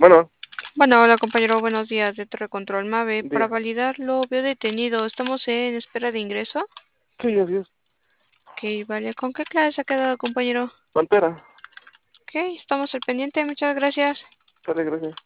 Bueno, Bueno, hola compañero, buenos días de Torre Control Mave. Para diga. validarlo, veo detenido. ¿Estamos en espera de ingreso? Sí, así es. Ok, vale. ¿Con qué clase ha quedado, compañero? Pantera. Ok, estamos al pendiente. Muchas gracias. Sale, gracias.